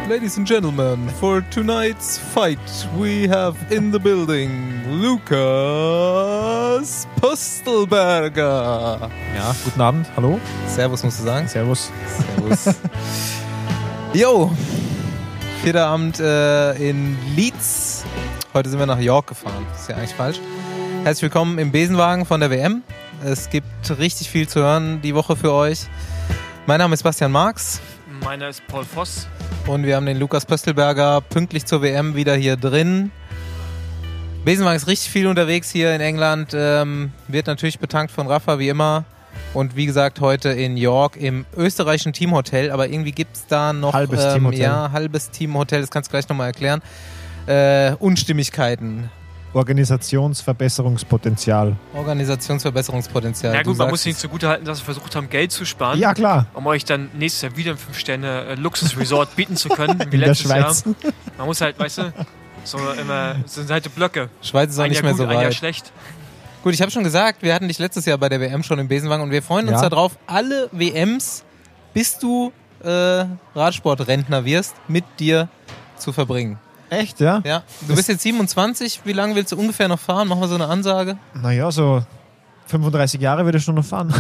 Ladies and gentlemen, for tonight's fight we have in the building Lukas Pöstelberger. Ja, guten Abend, hallo. Servus, musst du sagen. Servus. Servus. Jo, vierter Abend in Leeds. Heute sind wir nach York gefahren. Das ist ja eigentlich falsch. Herzlich willkommen im Besenwagen von der WM. Es gibt richtig viel zu hören die Woche für euch. Mein Name ist Bastian Marx. Meiner ist Paul Voss. Und wir haben den Lukas Pöstelberger pünktlich zur WM wieder hier drin. Besenwagen ist richtig viel unterwegs hier in England. Wird natürlich betankt von Rafa, wie immer. Und wie gesagt, heute in York im österreichischen Teamhotel. Aber irgendwie gibt es da noch... Halbes Teamhotel. Ja, halbes Teamhotel. Das kannst du gleich nochmal erklären. Unstimmigkeiten. Organisationsverbesserungspotenzial. Organisationsverbesserungspotenzial. Ja gut, man muss ihnen zugutehalten, dass sie versucht haben, Geld zu sparen. Ja, klar. Um euch dann nächstes Jahr wieder ein 5-Sterne-Luxus-Resort bieten zu können, wie In der letztes Jahr. Schweiz. Man muss halt, weißt du, so sind halt die Blöcke. Schweiz ist auch Ein nicht Jahr mehr gut, so ein Jahr weit. schlecht. Gut, ich habe schon gesagt, wir hatten dich letztes Jahr bei der WM schon im Besenwagen und wir freuen uns darauf, alle WMs, bis du Radsportrentner wirst, mit dir zu verbringen. Echt, ja? Ja, du bist jetzt 27, wie lange willst du ungefähr noch fahren? Machen wir so eine Ansage. Naja, so 35 Jahre würde ich schon noch fahren.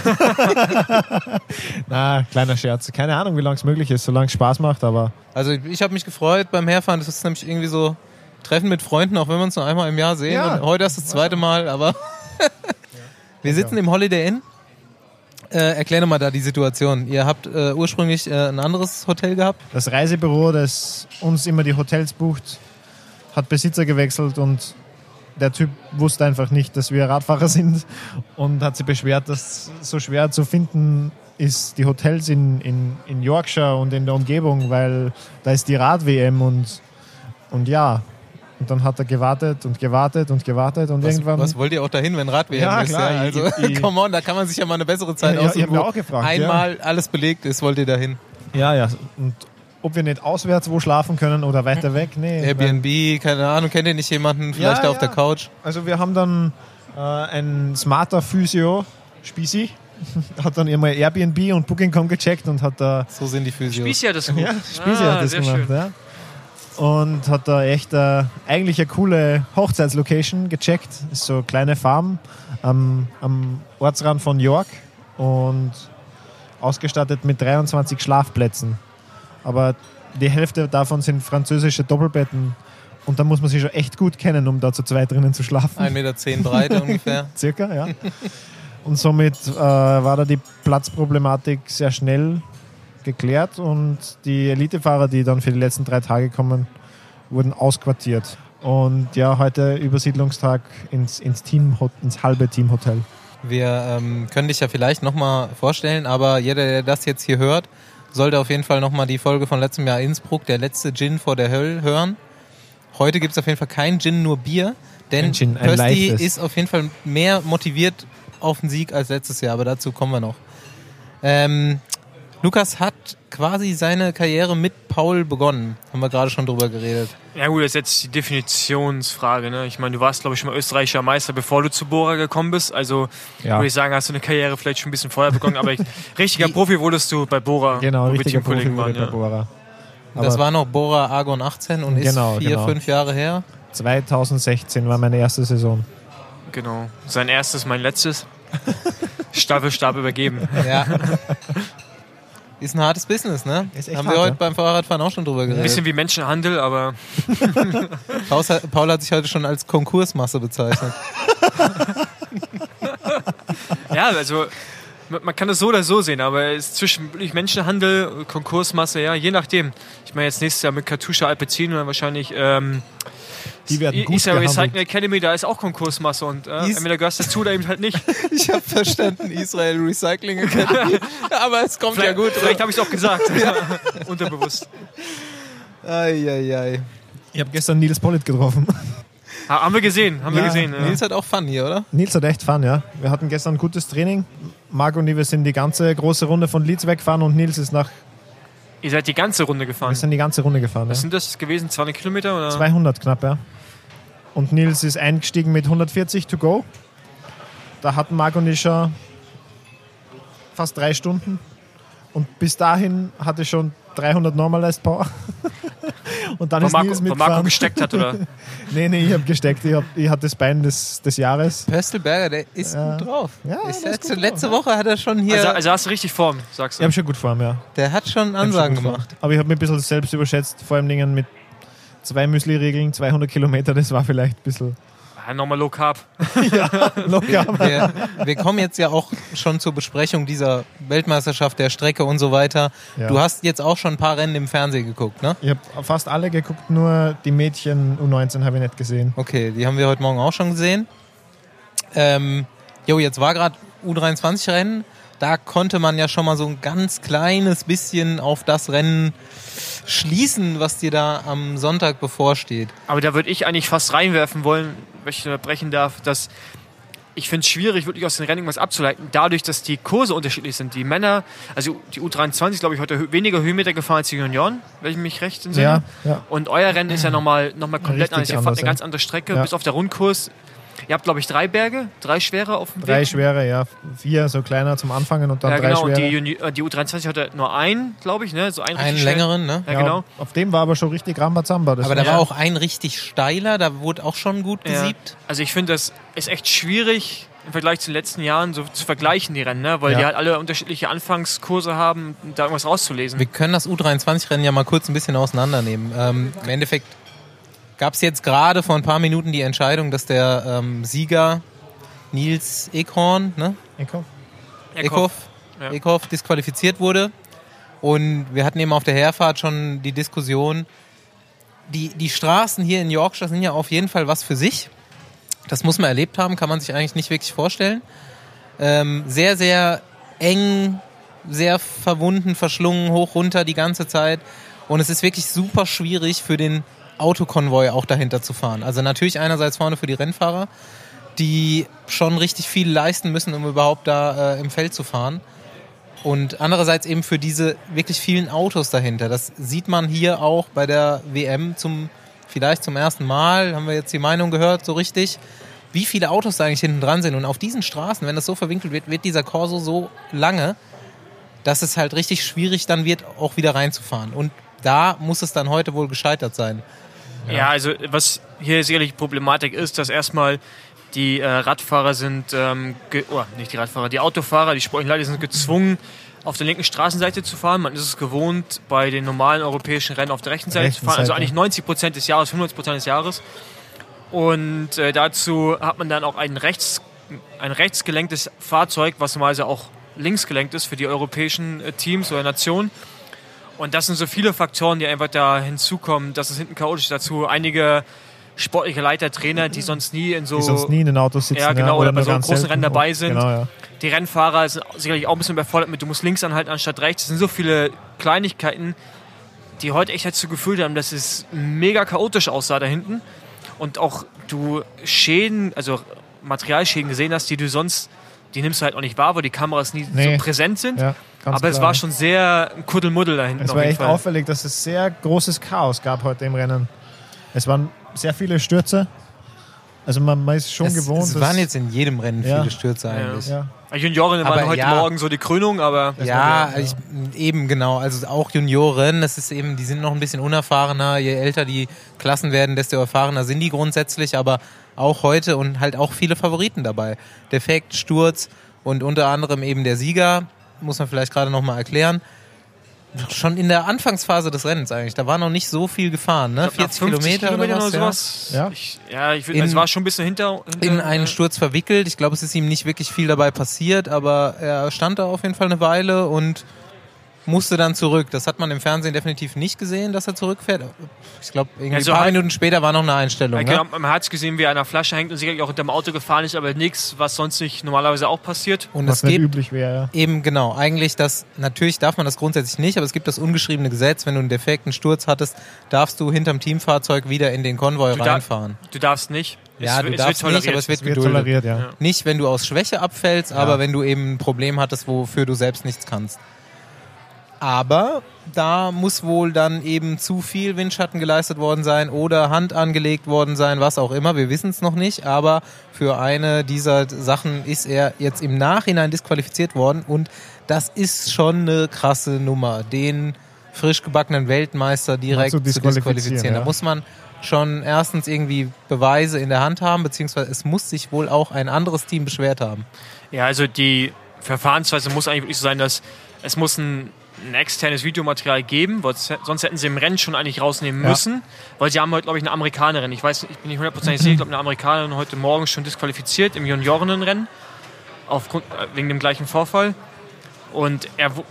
Na, kleiner Scherz. Keine Ahnung, wie lange es möglich ist, solange es Spaß macht, aber... Also ich habe mich gefreut beim Herfahren, das ist nämlich irgendwie so Treffen mit Freunden, auch wenn wir uns nur einmal im Jahr sehen. Ja. Und heute ist das zweite Mal, aber wir sitzen im Holiday Inn. Erklär doch mal da die Situation. Ihr habt ursprünglich ein anderes Hotel gehabt? Das Reisebüro, das uns immer die Hotels bucht, hat Besitzer gewechselt und der Typ wusste einfach nicht, dass wir Radfahrer sind und hat sich beschwert, dass so schwer zu finden ist, die Hotels in Yorkshire und in der Umgebung, weil da ist die Rad-WM und ja. Und dann hat er gewartet und irgendwann... Was wollt ihr auch dahin, wenn Rad-WM Ja, ist? klar, Ja, also, come on, da kann man sich ja mal eine bessere Zeit aussuchen, ich hab mir wo auch gefragt, einmal alles belegt ist, wollt ihr dahin? Ja. Und ob wir nicht auswärts wo schlafen können oder weiter weg? Nee. Airbnb, keine Ahnung, kennt ihr nicht jemanden, vielleicht auf der Couch? Also wir haben dann ein smarter Physio, Spisi, hat dann immer Airbnb und Booking.com gecheckt und hat da... So sind die Physios. Spieß ja das gut. Ja, Spisi hat das sehr gemacht, schön. ja. Und hat da echt eigentlich eine coole Hochzeitslocation gecheckt. Ist so eine kleine Farm am Ortsrand von York und ausgestattet mit 23 Schlafplätzen. Aber die Hälfte davon sind französische Doppelbetten und da muss man sich schon echt gut kennen, um da zu zweit drinnen zu schlafen. 1,10 Meter Breite ungefähr. Circa, ja. Und somit war da die Platzproblematik sehr schnell geklärt und die Elitefahrer, die dann für die letzten 3 Tage kommen, wurden ausquartiert. Und ja, heute Übersiedlungstag ins halbe Teamhotel. Wir können dich ja vielleicht nochmal vorstellen, aber jeder, der das jetzt hier hört, sollte auf jeden Fall nochmal die Folge von letztem Jahr Innsbruck, der letzte Gin vor der Hölle, hören. Heute gibt es auf jeden Fall kein Gin, nur Bier, denn Gin, Pösti ist auf jeden Fall mehr motiviert auf den Sieg als letztes Jahr, aber dazu kommen wir noch. Lukas hat quasi seine Karriere mit Paul begonnen. Haben wir gerade schon drüber geredet. Ja gut, das ist jetzt die Definitionsfrage. Ne? Ich meine, du warst, glaube ich, schon mal österreichischer Meister, bevor du zu Bora gekommen bist. Also würde ich sagen, hast du eine Karriere vielleicht schon ein bisschen vorher begonnen. Aber richtiger Profi wurdest du bei Bora, genau, wo wir richtiger Profi Teamkollegen waren. bei Bora. Das war noch Bora Argon 18 und ist 4-5 Jahre her. 2016 war meine erste Saison. Genau. Sein erstes, mein letztes. Staffelstab übergeben. Ja. Ist ein hartes Business, ne? Ist echt Haben hart, wir heute ja. beim Fahrradfahren auch schon drüber Ein geredet. bisschen wie Menschenhandel, aber Paul hat sich heute schon als Konkursmasse bezeichnet. ja, also man kann es so oder so sehen, aber es ist zwischen Menschenhandel, Konkursmasse, ja, je nachdem. Ich meine jetzt nächstes Jahr mit Katusha Alpecin und dann wahrscheinlich Die werden gut Israel gehandelt. Recycling Academy, da ist auch Konkursmasse und entweder gehörst du dazu oder eben halt nicht. Ich habe verstanden, Israel Recycling Academy. Aber es kommt ja gut. Vielleicht habe ich es auch gesagt. Unterbewusst. Eieiei. Ich habe gestern Nils Pollitt getroffen. Haben wir gesehen, Ja, Ja. Nils hat auch Fun hier, oder? Nils hat echt Fun, ja. Wir hatten gestern ein gutes Training. Marc und ich, wir sind die ganze große Runde von Leeds weggefahren und Nils ist Ihr seid die ganze Runde gefahren. wir sind die ganze Runde gefahren. Was Ja. sind das gewesen? 200 Kilometer? Oder? 200 knapp, ja. Und Nils ist eingestiegen mit 140 to go. Da hatten Marc und ich schon fast 3 Stunden. Und bis dahin hatte ich schon 300 Normalized Power. Und dann ist Nils mitgefahren. Wo Marco gesteckt hat, oder? Nee, ich habe gesteckt. Ich hatte das Bein des Jahres. Pöstelberger, der ist gut drauf. Ja, letzte Woche hat er schon hier... Also hast du richtig Form, sagst du? Ich habe schon gut Form, ja. Der hat schon Ansagen gemacht. Aber ich habe mich ein bisschen selbst überschätzt, vor allem Dingen mit 2 Müsli-Regeln, 200 Kilometer, das war vielleicht ein bisschen... Ja, nochmal Low Carb. Ja, Low Carb. Wir kommen jetzt ja auch schon zur Besprechung dieser Weltmeisterschaft, der Strecke und so weiter. Ja. Du hast jetzt auch schon ein paar Rennen im Fernsehen geguckt, ne? Ich habe fast alle geguckt, nur die Mädchen U19 habe ich nicht gesehen. Okay, die haben wir heute Morgen auch schon gesehen. Jetzt war gerade U23-Rennen. Da konnte man ja schon mal so ein ganz kleines bisschen auf das Rennen schließen, was dir da am Sonntag bevorsteht. Aber da würde ich eigentlich fast reinwerfen wollen, wenn ich unterbrechen darf, dass ich finde es schwierig, wirklich aus den Rennen was abzuleiten, dadurch, dass die Kurse unterschiedlich sind. Die Männer, also die U23, glaube ich, heute weniger Höhenmeter gefahren als die Junioren, wenn ich mich recht entsinne. Ja. Und euer Rennen ist ja nochmal komplett anders. Ihr fahrt eine ganz andere Strecke, bis auf der Rundkurs. Ihr habt, glaube ich, 3 Berge, 3 schwere auf dem Weg. 3 schwere, ja. 4 so kleiner zum Anfangen und dann 3 schwere. Und die U23 hatte nur einen, glaube ich, ne? So einen längeren, ne? Ja, genau. Auf dem war aber schon richtig Rambazamba. Aber da war auch ein richtig steiler, da wurde auch schon gut gesiebt. Also ich finde, das ist echt schwierig im Vergleich zu den letzten Jahren so zu vergleichen, die Rennen, ne? Weil die halt alle unterschiedliche Anfangskurse haben, da irgendwas rauszulesen. Wir können das U23-Rennen ja mal kurz ein bisschen auseinandernehmen. Im Endeffekt gab es jetzt gerade vor ein paar Minuten die Entscheidung, dass der Sieger Nils Ekhorn, ne? Ekhoff disqualifiziert wurde. Und wir hatten eben auf der Herfahrt schon die Diskussion, die Straßen hier in Yorkshire sind ja auf jeden Fall was für sich. Das muss man erlebt haben, kann man sich eigentlich nicht wirklich vorstellen. Sehr, sehr eng, sehr verwunden, verschlungen, hoch, runter die ganze Zeit. Und es ist wirklich super schwierig für den Autokonvoi auch dahinter zu fahren. Also natürlich einerseits vorne für die Rennfahrer, die schon richtig viel leisten müssen, um überhaupt da im Feld zu fahren. Und andererseits eben für diese wirklich vielen Autos dahinter. Das sieht man hier auch bei der WM vielleicht zum ersten Mal, haben wir jetzt die Meinung gehört, so richtig, wie viele Autos da eigentlich hinten dran sind. Und auf diesen Straßen, wenn das so verwinkelt wird dieser Corso so lange, dass es halt richtig schwierig dann wird, auch wieder reinzufahren. Und da muss es dann heute wohl gescheitert sein. Ja, also was hier sicherlich Problematik ist, dass erstmal die Radfahrer sind, die Autofahrer, die sportlichen Leute sind gezwungen, auf der linken Straßenseite zu fahren. Man ist es gewohnt, bei den normalen europäischen Rennen auf der rechten Seite zu fahren. Also eigentlich 90% des Jahres, 95% des Jahres. Und dazu hat man dann auch ein rechtsgelenktes Fahrzeug, was normalerweise auch linksgelenkt ist für die europäischen Teams oder Nationen. Und das sind so viele Faktoren, die einfach da hinzukommen, dass es hinten chaotisch ist. Dazu einige sportliche Leiter, Trainer, die sonst nie in den Autos sitzen. Ja, genau, oder bei so großen Rennen dabei sind. Genau, ja. Die Rennfahrer sind sicherlich auch ein bisschen überfordert mit, du musst links anhalten anstatt rechts. Es sind so viele Kleinigkeiten, die heute echt dazu geführt haben, dass es mega chaotisch aussah da hinten. Und auch du Schäden, also Materialschäden gesehen hast, die nimmst du halt auch nicht wahr, weil die Kameras nie so präsent sind. Ja, aber klar. Es war schon sehr Kuddelmuddel da hinten. Es war echt auffällig, dass es sehr großes Chaos gab heute im Rennen. Es waren sehr viele Stürze. Also man ist schon gewohnt. Es waren jetzt in jedem Rennen viele Stürze eigentlich. Ja. Junioren waren heute Morgen so die Krönung, aber... Eben genau. Also auch Junioren, das ist eben, die sind noch ein bisschen unerfahrener. Je älter die Klassen werden, desto erfahrener sind die grundsätzlich. Aber auch heute und halt auch viele Favoriten dabei. Defekt, Sturz und unter anderem eben der Sieger, muss man vielleicht gerade nochmal erklären. Schon in der Anfangsphase des Rennens eigentlich. Da war noch nicht so viel gefahren, ne? 40 Kilometer oder sowas. Es war schon ein bisschen hinter in einen Sturz verwickelt. Ich glaube, es ist ihm nicht wirklich viel dabei passiert, aber er stand da auf jeden Fall eine Weile und musste dann zurück. Das hat man im Fernsehen definitiv nicht gesehen, dass er zurückfährt. Ich glaube, ein paar Minuten später war noch eine Einstellung. Genau, man hat es gesehen, wie er an der Flasche hängt und sicherlich auch hinter dem Auto gefahren ist, aber nichts, was sonst nicht normalerweise auch passiert. Und was nicht üblich wäre. Eben genau, eigentlich natürlich darf man das grundsätzlich nicht, aber es gibt das ungeschriebene Gesetz, wenn du einen defekten Sturz hattest, darfst du hinterm Teamfahrzeug wieder in den Konvoi reinfahren. Du darfst nicht. Du darfst nicht, aber es wird geduldet. Ja. Nicht, wenn du aus Schwäche abfällst, aber wenn du eben ein Problem hattest, wofür du selbst nichts kannst. Aber da muss wohl dann eben zu viel Windschatten geleistet worden sein oder Hand angelegt worden sein, was auch immer. Wir wissen es noch nicht, aber für eine dieser Sachen ist er jetzt im Nachhinein disqualifiziert worden. Und das ist schon eine krasse Nummer, den frisch gebackenen Weltmeister direkt zu disqualifizieren. Ja. Da muss man schon erstens irgendwie Beweise in der Hand haben, beziehungsweise es muss sich wohl auch ein anderes Team beschwert haben. Ja, also die Verfahrensweise muss eigentlich wirklich so sein, dass es muss ein externes Videomaterial geben, weil sonst hätten sie im Rennen schon eigentlich rausnehmen müssen, weil sie haben heute, glaube ich, eine Amerikanerin. Ich weiß, ich bin nicht 100% sicher, ich glaube, eine Amerikanerin heute Morgen schon disqualifiziert im Juniorinnenrennen wegen dem gleichen Vorfall. Und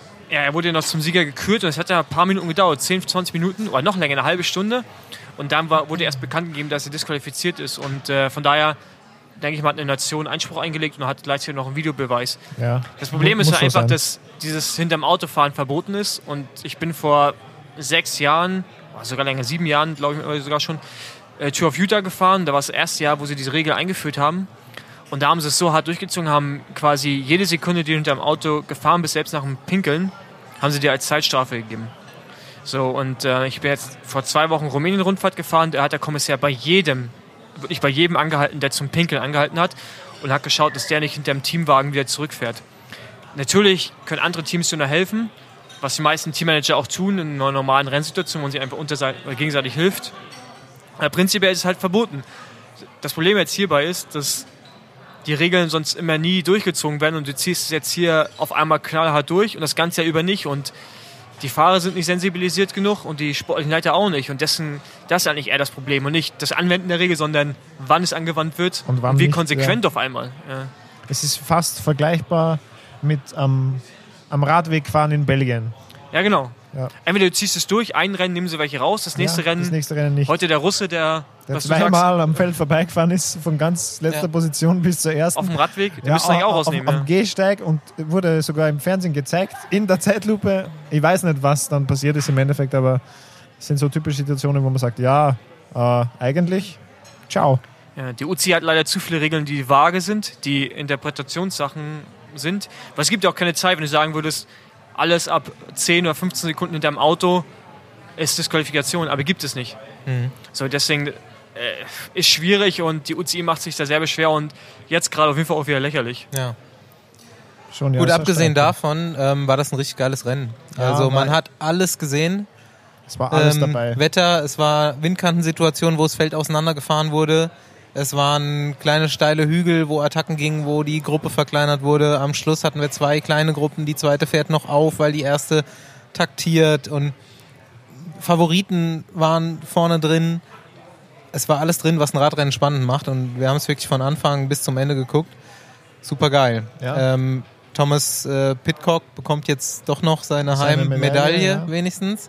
er wurde noch zum Sieger gekürt und es hat ja ein paar Minuten gedauert, 10, 20 Minuten oder noch länger, eine halbe Stunde. Und dann wurde erst bekannt gegeben, dass er disqualifiziert ist. Und von daher, denke ich mal, hat eine Nation Einspruch eingelegt und hat gleichzeitig noch einen Videobeweis. Ja. Das Problem ist ja einfach, dass dieses hinterm Autofahren verboten ist. Und ich bin vor 6 Jahren, sogar länger, 7 Jahren, glaube ich sogar schon, Tour of Utah gefahren. Da war das erste Jahr, wo sie diese Regel eingeführt haben. Und da haben sie es so hart durchgezogen, haben quasi jede Sekunde, die du hinterm Auto gefahren bist, selbst nach dem Pinkeln, haben sie dir als Zeitstrafe gegeben. So, und ich bin jetzt vor 2 Wochen Rumänien-Rundfahrt gefahren, da hat der Kommissar wirklich bei jedem angehalten, der zum Pinkeln angehalten hat und hat geschaut, dass der nicht hinter dem Teamwagen wieder zurückfährt. Natürlich können andere Teams dir nur helfen, was die meisten Teammanager auch tun in einer normalen Rennsituation, wo sie einfach gegenseitig hilft. Aber prinzipiell ist es halt verboten. Das Problem jetzt hierbei ist, dass die Regeln sonst immer nie durchgezogen werden und du ziehst es jetzt hier auf einmal knallhart durch und das Ganze ja über nicht und die Fahrer sind nicht sensibilisiert genug und die sportlichen Leiter auch nicht und das ist eigentlich eher das Problem und nicht das Anwenden der Regel, sondern wann es angewandt wird und wie nicht, konsequent auf einmal. Ja. Es ist fast vergleichbar mit am Radwegfahren in Belgien. Ja, genau. Ja. Entweder du ziehst es durch, ein Rennen nehmen sie welche raus, das nächste Rennen nicht. Heute der Russe, der zweimal am Feld vorbeigefahren ist, von ganz letzter Position bis zur ersten. Auf dem Radweg, den müssen wir eigentlich auch rausnehmen. Am Gehsteig und wurde sogar im Fernsehen gezeigt, in der Zeitlupe. Ich weiß nicht, was dann passiert ist im Endeffekt, aber es sind so typische Situationen, wo man sagt, eigentlich, ciao. Ja, die UCI hat leider zu viele Regeln, die vage sind, die Interpretationssachen sind. Weil es gibt ja auch keine Zeit, wenn du sagen würdest, alles ab 10 oder 15 Sekunden hinter dem Auto ist Disqualifikation, aber gibt es nicht. So, deswegen ist schwierig und die UCI macht sich da sehr schwer und jetzt gerade auf jeden Fall auch wieder lächerlich. Ja. Schon, Gut, abgesehen davon war das ein richtig geiles Rennen. Also man hat alles gesehen. Es war alles dabei. Wetter, es war Windkantensituationen, wo das Feld auseinandergefahren wurde. Es waren kleine steile Hügel, wo Attacken gingen, wo die Gruppe verkleinert wurde. Am Schluss hatten wir 2 kleine Gruppen, die zweite fährt noch auf, weil die erste taktiert und Favoriten waren vorne drin. Es war alles drin, was ein Radrennen spannend macht und wir haben es wirklich von Anfang bis zum Ende geguckt. Super geil. Ja. Thomas Pidcock bekommt jetzt doch noch seine Heimmedaille wenigstens.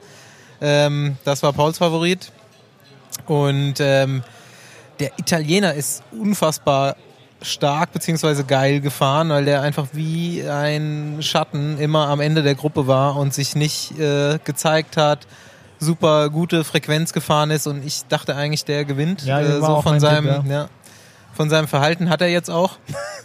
Das war Pauls Favorit. Und der Italiener ist unfassbar stark bzw. geil gefahren, weil der einfach wie ein Schatten immer am Ende der Gruppe war und sich nicht gezeigt hat, super gute Frequenz gefahren ist und ich dachte eigentlich, der gewinnt. So von seinem Verhalten hat er jetzt auch.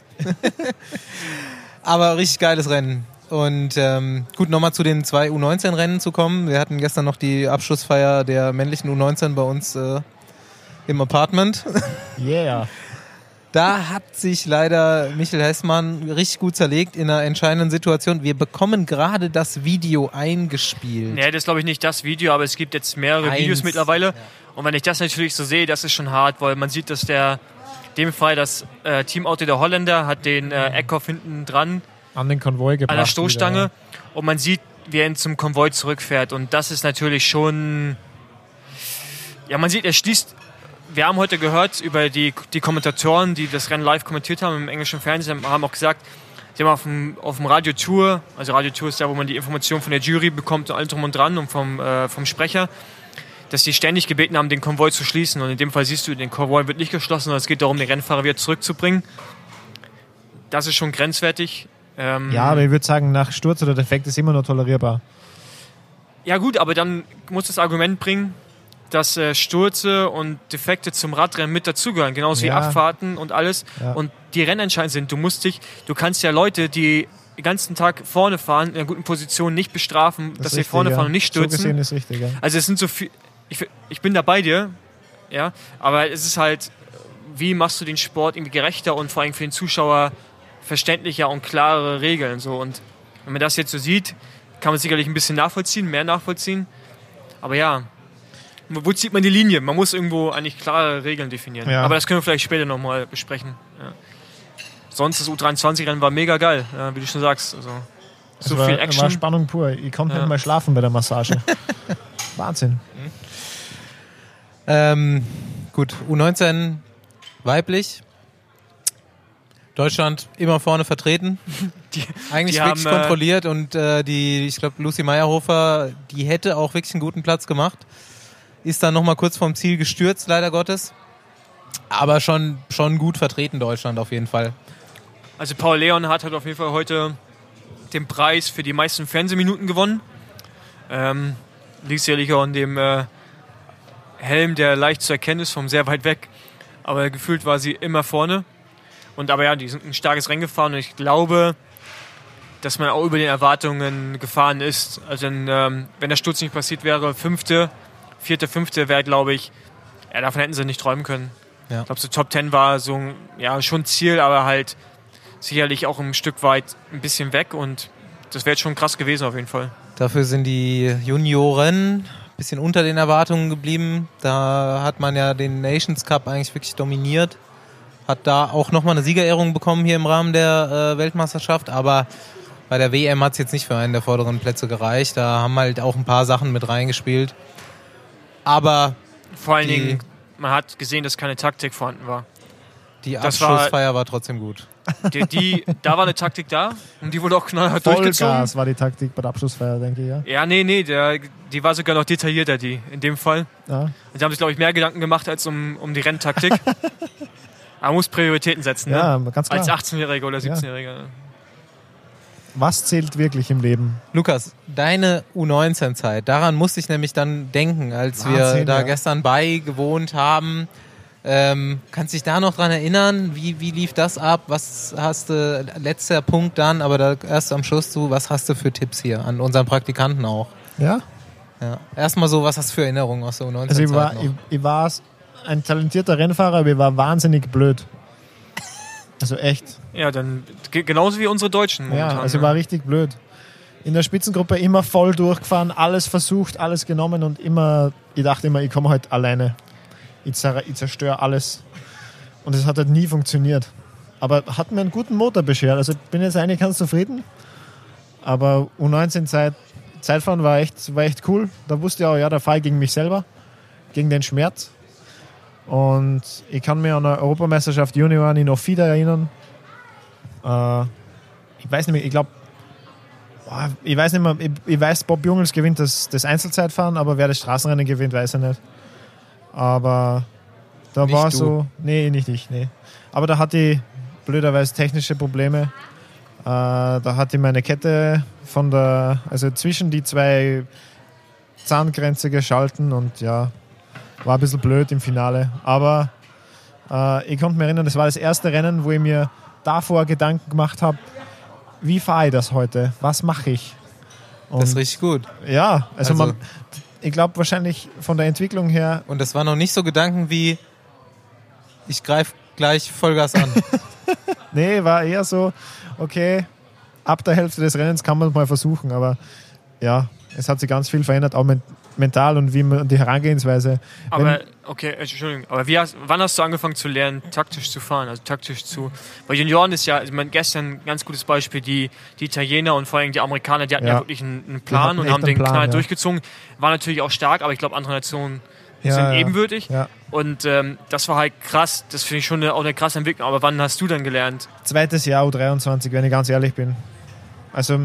Aber richtig geiles Rennen. Und gut, nochmal zu den 2 U19-Rennen zu kommen. Wir hatten gestern noch die Abschlussfeier der männlichen U19 bei uns im Apartment. Yeah. Da hat sich leider Michael Hessmann richtig gut zerlegt in einer entscheidenden Situation. Wir bekommen gerade das Video eingespielt. Nee, das ist glaube ich nicht das Video, aber es gibt jetzt mehrere Videos mittlerweile. Ja. Und wenn ich das natürlich so sehe, das ist schon hart, weil man sieht, dass in dem Fall das Teamauto der Holländer hat den Eckhoff hinten dran an den Konvoi gebracht. An der Stoßstange. Wieder, ja. Und man sieht, wie er ihn zum Konvoi zurückfährt. Und das ist natürlich schon... Ja, man sieht, er schließt... Wir haben heute gehört über die Kommentatoren, die das Rennen live kommentiert haben im englischen Fernsehen, haben auch gesagt, sie haben auf dem Radio Tour, also Radio Tour ist ja, wo man die Informationen von der Jury bekommt und alles drum und dran und vom Sprecher, dass die ständig gebeten haben, den Konvoi zu schließen. Und in dem Fall siehst du, den Konvoi wird nicht geschlossen, sondern es geht darum, den Rennfahrer wieder zurückzubringen. Das ist schon grenzwertig. Ja, aber ich würde sagen, nach Sturz oder Defekt ist immer noch tolerierbar. Ja gut, aber dann muss das Argument bringen, dass Stürze und Defekte zum Radrennen mit dazugehören, genauso wie Abfahrten und alles. Ja. Und die Rennen entscheidend sind. Du kannst ja Leute, die den ganzen Tag vorne fahren, in einer guten Position nicht bestrafen, dass sie vorne fahren und nicht stürzen. So gesehen ist richtig, ja. Also es sind so viel. Ich bin da bei dir, ja, aber es ist halt, wie machst du den Sport irgendwie gerechter und vor allem für den Zuschauer verständlicher und klarere Regeln so. Und Wenn man das jetzt so sieht, kann man sicherlich ein bisschen mehr nachvollziehen. Aber ja, wo zieht man die Linie? Man muss irgendwo eigentlich klare Regeln definieren. Ja. Aber das können wir vielleicht später nochmal besprechen. Ja. Sonst das U23-Rennen war mega geil, wie du schon sagst. Also, so viel Action. War Spannung pur. Ich konnte nicht mal schlafen bei der Massage. Wahnsinn. Gut, U19 weiblich. Deutschland immer vorne vertreten. Eigentlich wirklich kontrolliert und ich glaube, Lucy Meyerhofer, die hätte auch wirklich einen guten Platz gemacht. Ist dann nochmal kurz vorm Ziel gestürzt, leider Gottes. Aber schon gut vertreten, Deutschland auf jeden Fall. Also Paul Leonhardt hat auf jeden Fall heute den Preis für die meisten Fernsehminuten gewonnen. Liegt sicherlich auch an dem Helm, der leicht zu erkennen ist, vom sehr weit weg. Aber gefühlt war sie immer vorne. Aber ja, die sind ein starkes Rennen gefahren und ich glaube, dass man auch über den Erwartungen gefahren ist. Also wenn der Sturz nicht passiert wäre, Vierte, Fünfte wäre, glaube ich, davon hätten sie nicht träumen können. Ja. Ich glaube, so Top 10 war so schon Ziel, aber halt sicherlich auch ein Stück weit ein bisschen weg und das wäre jetzt schon krass gewesen auf jeden Fall. Dafür sind die Junioren ein bisschen unter den Erwartungen geblieben. Da hat man ja den Nations Cup eigentlich wirklich dominiert. Hat da auch nochmal eine Siegerehrung bekommen hier im Rahmen der Weltmeisterschaft, aber bei der WM hat es jetzt nicht für einen der vorderen Plätze gereicht. Da haben halt auch ein paar Sachen mit reingespielt. Aber vor allen Dingen, man hat gesehen, dass keine Taktik vorhanden war. Die Abschlussfeier war trotzdem gut. Da war eine Taktik da und die wurde auch knallhart durchgezogen. Vollgas war die Taktik bei der Abschlussfeier, denke ich, ja. Ja, nee, die war sogar noch detaillierter, in dem Fall. Ja. Und die haben sich, glaube ich, mehr Gedanken gemacht als um die Renntaktik. Man muss Prioritäten setzen, ja, ne? Ganz klar. Als 18-Jähriger oder 17-Jähriger. Ja. Was zählt wirklich im Leben? Lukas, deine U19-Zeit, daran musste ich nämlich dann denken, als wir da gestern beigewohnt haben. Kannst dich da noch dran erinnern? Wie lief das ab? Was hast du, letzter Punkt dann, aber da erst am Schluss was hast du für Tipps hier an unseren Praktikanten auch? Ja? Ja. Erstmal so, was hast du für Erinnerungen aus der U19-Zeit? Also ich war ein talentierter Rennfahrer, aber ich war wahnsinnig blöd. Also echt. Ja, dann genauso wie unsere Deutschen momentan. Ja, also ich war richtig blöd. In der Spitzengruppe immer voll durchgefahren, alles versucht, alles genommen und ich dachte immer, ich komme halt alleine. Ich zerstöre alles. Und es hat halt nie funktioniert. Aber hat mir einen guten Motor beschert. Also ich bin jetzt eigentlich ganz zufrieden. Aber U19-Zeitfahren war echt cool. Da wusste ich auch, da fahre ich gegen mich selber, gegen den Schmerz. Und ich kann mich an eine Europameisterschaft Junioren in Ofida erinnern. Ich weiß nicht mehr, ich weiß, Bob Jungels gewinnt das Einzelzeitfahren, aber wer das Straßenrennen gewinnt, weiß ich nicht. Aber da nicht war so... Nee, nicht ich, nee. Aber da hatte ich blöderweise technische Probleme. Da hatte ich meine Kette also zwischen die zwei Zahngrenze geschalten und ja, war ein bisschen blöd im Finale. Aber ich konnte mich erinnern, das war das erste Rennen, wo ich mir davor Gedanken gemacht habe, wie fahre ich das heute? Was mache ich? Und das ist richtig gut. Ja, also ich glaube wahrscheinlich von der Entwicklung her... Und das waren noch nicht so Gedanken wie, ich greife gleich Vollgas an. Nee, war eher so, okay, ab der Hälfte des Rennens kann man es mal versuchen, aber ja, es hat sich ganz viel verändert, auch mental und wie man die Herangehensweise... Aber, okay, Entschuldigung, aber wann hast du angefangen zu lernen, taktisch zu fahren, also taktisch zu... Weil Junioren ist ja, gestern ein ganz gutes Beispiel, die Italiener und vor allem die Amerikaner, die hatten ja wirklich einen Plan und haben den Knall durchgezogen, war natürlich auch stark, aber ich glaube, andere Nationen sind ebenbürtig. Ja. Und das war halt krass, das finde ich schon auch eine krasse Entwicklung, aber wann hast du dann gelernt? Zweites Jahr U23, wenn ich ganz ehrlich bin. Also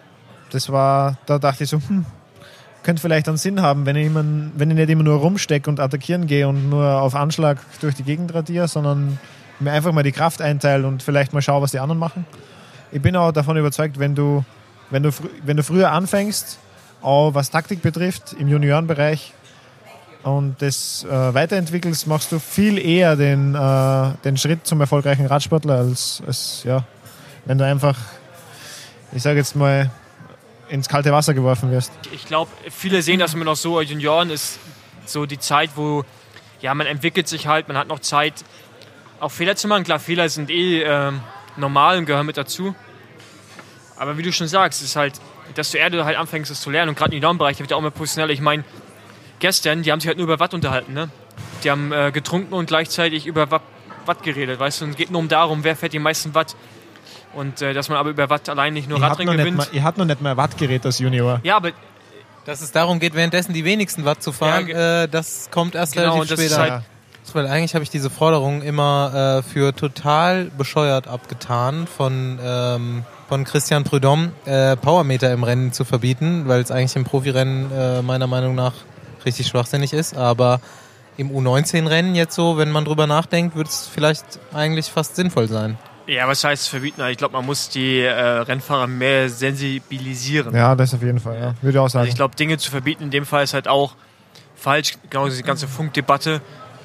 da dachte ich so, könnte vielleicht einen Sinn haben, wenn ich nicht immer nur rumstecke und attackieren gehe und nur auf Anschlag durch die Gegend radiere, sondern mir einfach mal die Kraft einteile und vielleicht mal schaue, was die anderen machen. Ich bin auch davon überzeugt, wenn du früher anfängst, auch was Taktik betrifft, im Juniorenbereich und das weiterentwickelst, machst du viel eher den Schritt zum erfolgreichen Radsportler, als wenn du einfach, ich sage jetzt mal, ins kalte Wasser geworfen wirst. Ich glaube, viele sehen das immer noch so, Junioren ist so die Zeit, wo man entwickelt sich halt, man hat noch Zeit, auch Fehler zu machen. Klar, Fehler sind normal und gehören mit dazu. Aber wie du schon sagst, ist halt, desto eher du halt anfängst, das zu lernen. Und gerade im Down-Bereich wird ja auch mehr professioneller. Ich meine, gestern, die haben sich halt nur über Watt unterhalten. Ne? Die haben getrunken und gleichzeitig über Watt geredet. Weißt du, und es geht nur darum, wer fährt die meisten Watt. Und dass man aber über Watt allein nicht nur Radrennen gewinnt. Ihr habt noch nicht mal ein Wattgerät als Junior. Ja, aber dass es darum geht, währenddessen die wenigsten Watt zu fahren, das kommt erst relativ das später. ist halt, Weil eigentlich habe ich diese Forderung immer für total bescheuert abgetan von Christian Prudhomme, Powermeter im Rennen zu verbieten, weil es eigentlich im Profirennen meiner Meinung nach richtig schwachsinnig ist. Aber im U19-Rennen jetzt so, wenn man drüber nachdenkt, wird es vielleicht eigentlich fast sinnvoll sein. ja, was heißt verbieten? Ich glaube, man muss die Rennfahrer mehr sensibilisieren. Ja, das auf jeden Fall, ja. Würde ich auch sagen. Also ich glaube, Dinge zu verbieten in dem Fall ist halt auch falsch. Genau diese ganze Funkdebatte.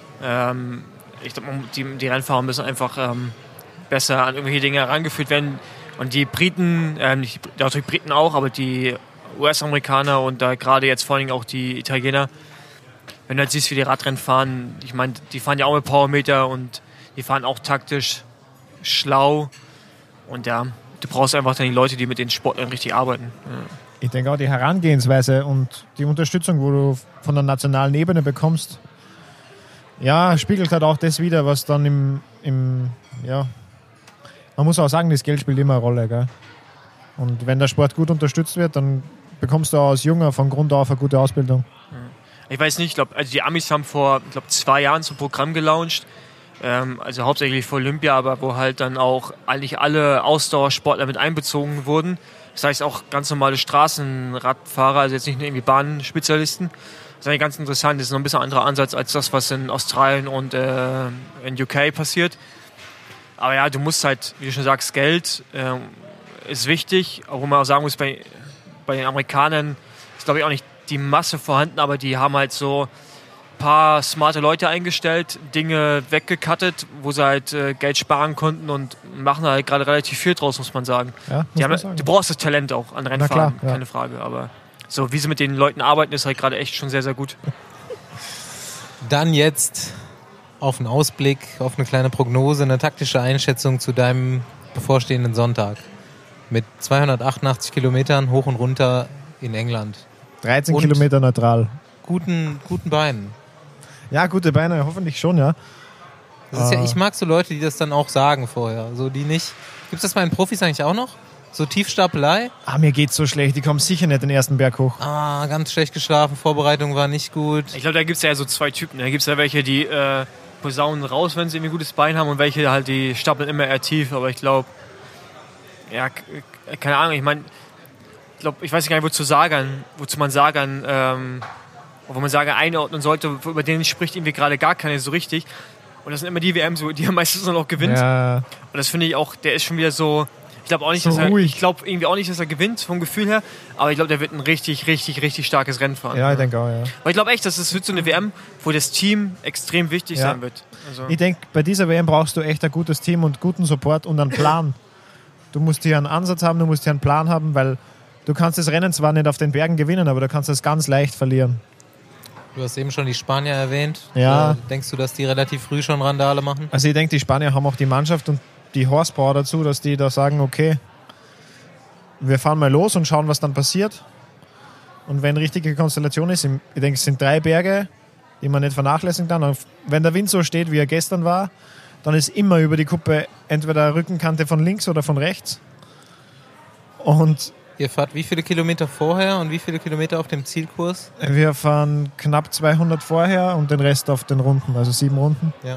Ich glaube, die Rennfahrer müssen einfach besser an irgendwelche Dinge herangeführt werden. Und die Briten, natürlich Briten auch, aber die US-Amerikaner und da gerade jetzt vor allem auch die Italiener, wenn du halt siehst, wie die Radrennen fahren, ich meine, die fahren ja auch mit Powermeter und die fahren auch taktisch schlau. Und ja, du brauchst einfach dann die Leute, die mit den Sportlern richtig arbeiten. Ja. Ich denke auch die Herangehensweise und die Unterstützung, wo du von der nationalen Ebene bekommst, ja, spiegelt halt auch das wider, was dann ja, man muss auch sagen, das Geld spielt immer eine Rolle, gell? Und wenn der Sport gut unterstützt wird, dann bekommst du auch als Junger von Grund auf eine gute Ausbildung. Ich weiß nicht, also die Amis haben vor 2 Jahren so ein Programm gelauncht, also hauptsächlich für Olympia, aber wo halt dann auch eigentlich alle Ausdauersportler mit einbezogen wurden. Das heißt auch ganz normale Straßenradfahrer, also jetzt nicht nur irgendwie Bahnspezialisten. Das ist eigentlich ganz interessant, das ist noch ein bisschen anderer Ansatz als das, was in Australien und in UK passiert. Aber ja, du musst halt, wie du schon sagst, Geld ist wichtig, obwohl man auch sagen muss, bei den Amerikanern ist, glaube ich, auch nicht die Masse vorhanden, aber die haben halt so ein paar smarte Leute eingestellt, Dinge weggecuttet, wo sie halt Geld sparen konnten und machen halt gerade relativ viel draus, muss man sagen. Ja, Du brauchst das Talent auch an Rennfahren, klar, ja. keine Frage, aber so wie sie mit den Leuten arbeiten, ist halt gerade echt schon sehr, sehr gut. Dann jetzt auf einen Ausblick, auf eine kleine Prognose, eine taktische Einschätzung zu deinem bevorstehenden Sonntag. Mit 288 Kilometern hoch und runter in England. 13 Und Kilometer neutral. Guten Beinen. Ja, gute Beine, hoffentlich schon, ja. Das ist ja, ich mag so Leute, die das dann auch sagen vorher. So die nicht. Gibt es das bei den Profis eigentlich auch noch? So Tiefstapelei? Mir geht's so schlecht, die kommen sicher nicht den ersten Berg hoch. Ganz schlecht geschlafen, Vorbereitung war nicht gut. Ich glaube, da gibt es ja so 2 Typen. Da gibt es ja welche, die posaunen raus, wenn sie irgendwie ein gutes Bein haben und welche halt, die stapeln immer eher tief. Aber ich glaube, ja, keine Ahnung, ich meine, ich weiß gar nicht, wozu man Sagern einordnen sollte, über denen spricht irgendwie gerade gar keine so richtig. Und das sind immer die WM, die er meistens noch gewinnt. Ja. Und das finde ich auch, der ist schon wieder so. Ich glaube auch nicht, So ruhig. ich glaube irgendwie auch nicht, dass er gewinnt vom Gefühl her, aber ich glaube, der wird ein richtig, richtig, richtig starkes Rennen fahren. Ja, ich denke auch, ja. Aber ich glaube echt, dass es wird so eine WM, wo das Team extrem wichtig Ja. sein wird. Also, Ich denke, bei dieser WM brauchst du echt ein gutes Team und guten Support und einen Plan. Du musst hier einen Ansatz haben, du musst hier einen Plan haben, weil du kannst das Rennen zwar nicht auf den Bergen gewinnen, aber du kannst es ganz leicht verlieren. Du hast eben schon die Spanier erwähnt. Ja. Denkst du, dass die relativ früh schon Randale machen? Also ich denke, die Spanier haben auch die Mannschaft und die Horsepower dazu, dass die da sagen, okay, wir fahren mal los und schauen, was dann passiert. Und wenn richtige Konstellation ist, ich denke, es sind 3 Berge, die man nicht vernachlässigen kann. Und wenn der Wind so steht, wie er gestern war, dann ist immer über die Kuppe entweder Rückenkante von links oder von rechts. Und Ihr fahrt wie viele Kilometer vorher und wie viele Kilometer auf dem Zielkurs? wir fahren knapp 200 vorher und den Rest auf den Runden, also 7 Runden. Ja.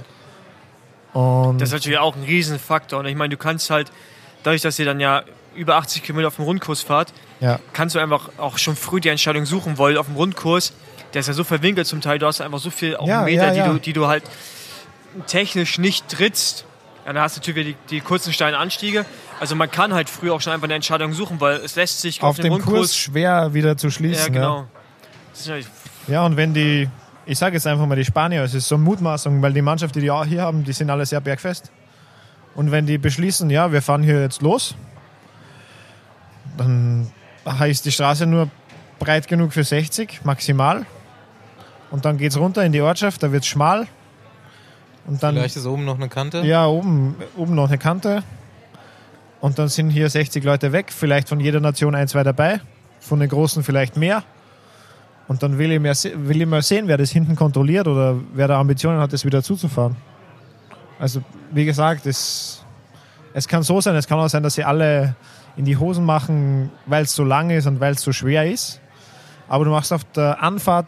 Und das ist natürlich auch ein Riesenfaktor. Und ich meine, du kannst halt, dadurch, dass ihr dann ja über 80 Kilometer auf dem Rundkurs fahrt, ja, kannst du einfach auch schon früh die Entscheidung suchen, weil auf dem Rundkurs, der ist ja so verwinkelt zum Teil, du hast einfach so viel auch Ja, Meter, ja, ja. Die du halt technisch nicht trittst. Ja, dann hast du natürlich wieder die kurzen steilen Anstiege. Also man kann halt früh auch schon einfach eine Entscheidung suchen, weil es lässt sich auf dem dem Kurs Rundkurs... schwer wieder zu Ja, schließen. genau. Das ist natürlich- Ja, und wenn ich sage jetzt einfach mal die Spanier, es ist so eine Mutmaßung, weil die Mannschaft, die die auch hier haben, die sind alle sehr bergfest. Und wenn die beschließen, ja, wir fahren hier jetzt los, dann ist die Straße nur breit genug für 60, maximal. Und dann geht es runter in die Ortschaft, da wird es schmal. Und dann, Vielleicht ist oben noch eine Kante. ja, oben noch eine Kante. Und dann sind hier 60 Leute weg, vielleicht von jeder Nation 1, 2 dabei, von den Großen vielleicht mehr. Und dann will ich mal sehen, wer das hinten kontrolliert oder wer da Ambitionen hat, das wieder zuzufahren. Also wie gesagt, es kann so sein, es kann auch sein, dass sie alle in die Hosen machen, weil es so lang ist und weil es so schwer ist. Aber du machst auf der Anfahrt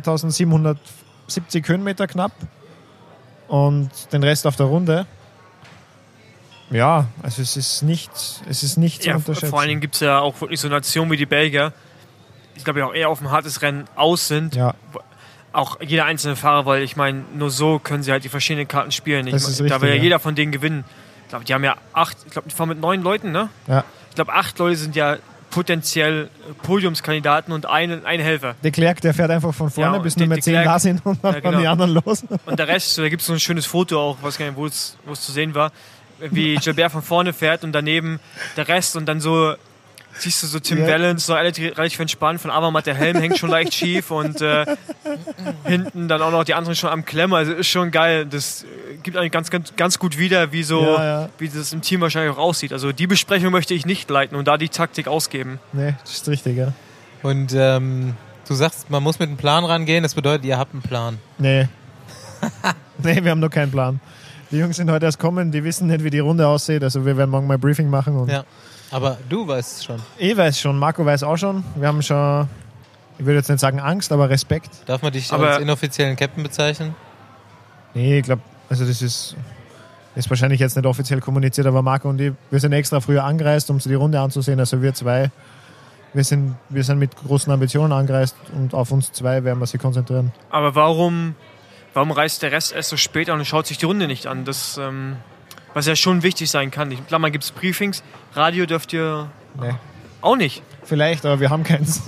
2770 Höhenmeter knapp und den Rest auf der Runde. Ja, also es ist nicht zu unterschätzen. Vor allen Dingen gibt es ja auch wirklich so Nationen wie die Belgier, ich glaube ja auch eher auf ein hartes Rennen aus sind. Ja. Auch jeder einzelne Fahrer, weil ich meine, nur so können sie halt die verschiedenen Karten spielen. Das ist richtig, da will ja ja. jeder von denen gewinnen. Ich glaube, die haben ja 8, ich glaube, die fahren mit 9 Leuten, ne? Ja. Ich glaube, 8 Leute sind ja potenziell Podiumskandidaten und ein Helfer. De Klerk, der fährt einfach von vorne, Ja, bis nur mehr 10 da sind und dann fahren die anderen los. Und der Rest, da gibt es so ein schönes Foto auch, weiß gar nicht, wo es zu sehen war, wie Gilbert von vorne fährt und daneben der Rest und dann so siehst du so Tim Wellens, so relativ entspannt, von Avermaet, der Helm hängt schon leicht schief und hinten dann auch noch die anderen schon am Klemmen, also ist schon geil. Das gibt eigentlich ganz gut wieder, wie das im Team wahrscheinlich auch aussieht. Also die Besprechung möchte ich nicht leiten und da die Taktik ausgeben. Nee, das ist richtig, ja. Und du sagst, man muss mit einem Plan rangehen, das bedeutet, ihr habt einen Plan. Nee. Nee, wir haben noch keinen Plan. Die Jungs sind heute erst kommen, die wissen nicht, wie die Runde aussieht, also wir werden morgen mal ein Briefing machen. Und ja. Aber du weißt es schon. Ich weiß schon, Marco weiß auch schon. Wir haben schon, ich würde jetzt nicht sagen Angst, aber Respekt. Darf man dich als inoffiziellen Captain bezeichnen? Nee, ich glaube, also das ist wahrscheinlich jetzt nicht offiziell kommuniziert, aber Marco und ich, wir sind extra früher angereist, um sich die Runde anzusehen. Also wir zwei, wir sind mit großen Ambitionen angereist und auf uns zwei werden wir sich konzentrieren. Aber warum reist der Rest erst so spät an und schaut sich die Runde nicht an? Das was ja schon wichtig sein kann. Klar, man gibt es Briefings, Radio dürft ihr auch nicht. Vielleicht, aber wir haben keins.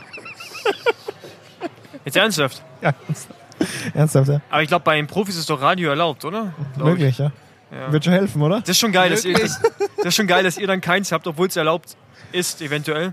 Jetzt ernsthaft? Ja, ernsthaft, ja. Aber ich glaube, bei den Profis ist doch Radio erlaubt, oder? Möglich, ja. Wird schon helfen, oder? Das ist schon geil, dass ihr dann keins habt, obwohl es erlaubt ist, eventuell.